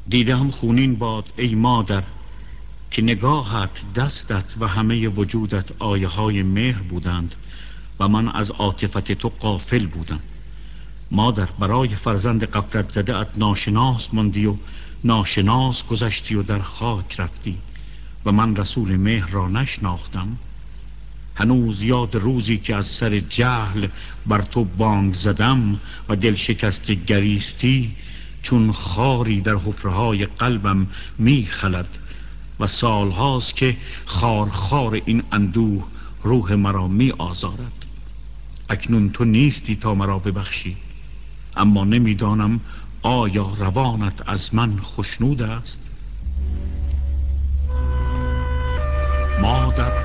دیدم خونین باد ای مادر که نگاهت، دستت و همه وجودت آیه های مهر بودند و من از عاطفت تو غافل بودم. مادر، برای فرزند غفلت زده ات ناشناس ماندی و ناشناس گذشتی و در خاک رفتی و من رسول مهر را نشناختم. هنوز یاد روزی که از سر جهل بر تو بانگ زدم و دل شکست گریستی چون خاری در حفره‌های قلبم می خلد و سالهاست که خار این اندوه روح مرا می آزارد. اکنون تو نیستی تا مرا ببخشی، اما نمیدانم آیا روانت از من خشنود است؟ مادر،